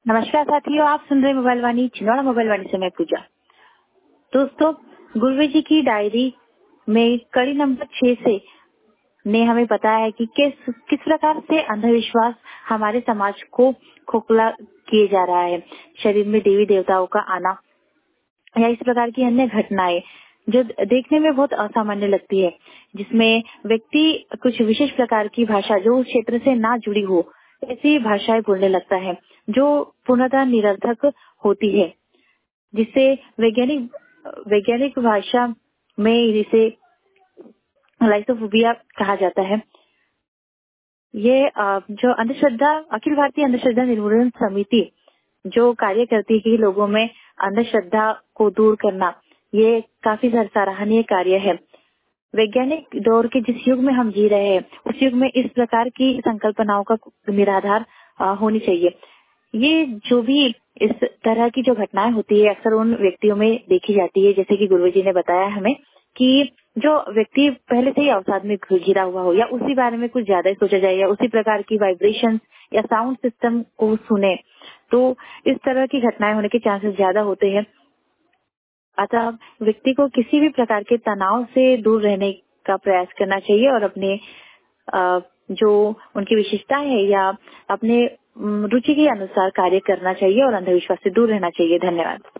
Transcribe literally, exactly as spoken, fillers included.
नमस्कार साथियों, आप सुन रहे मोबाइल वाणी छिंदवाड़ा मोबाइल वाणी से मैं पूजा। दोस्तों, गुरुजी जी की डायरी में कड़ी नंबर छह से ने हमें बताया है कि किस किस प्रकार से अंधविश्वास हमारे समाज को खोखला किए जा रहा है। शरीर में देवी देवताओं का आना या इस प्रकार की अन्य घटनाएं जो देखने में बहुत असामान्य लगती है, जिसमें व्यक्ति कुछ विशेष प्रकार की भाषा जो उस क्षेत्र से ना जुड़ी हो ऐसी भाषाएं बोलने लगता है जो पूर्णतः निरर्थक होती है, जिससे वैज्ञानिक वैज्ञानिक भाषा में इसे लाइसोफोबिया कहा जाता है। ये अ, जो अंधश्रद्धा अखिल भारतीय अंधश्रद्धा निर्मूलन समिति जो कार्य करती है कि लोगों में अंधश्रद्धा को दूर करना, ये काफी सराहनीय कार्य है। वैज्ञानिक दौर के जिस युग में हम जी रहे हैं, उस युग में इस प्रकार की संकल्पनाओं का निराधार अ, होनी चाहिए। ये जो भी इस तरह की जो घटनाएं होती है अक्सर उन व्यक्तियों में देखी जाती है, जैसे कि गुरुजी ने बताया हमें कि जो व्यक्ति पहले से ही अवसाद में घिरा हुआ हो या उसी बारे में कुछ ज्यादा ही सोचा जाए या उसी प्रकार की वाइब्रेशन या साउंड सिस्टम को सुने, तो इस तरह की घटनाएं होने के चांसेस ज्यादा होते हैं। अतः व्यक्ति को किसी भी प्रकार के तनाव से दूर रहने का प्रयास करना चाहिए और अपने अ, जो उनकी विशेषता है या अपने रुचि के अनुसार कार्य करना चाहिए और अंधविश्वास से दूर रहना चाहिए। धन्यवाद।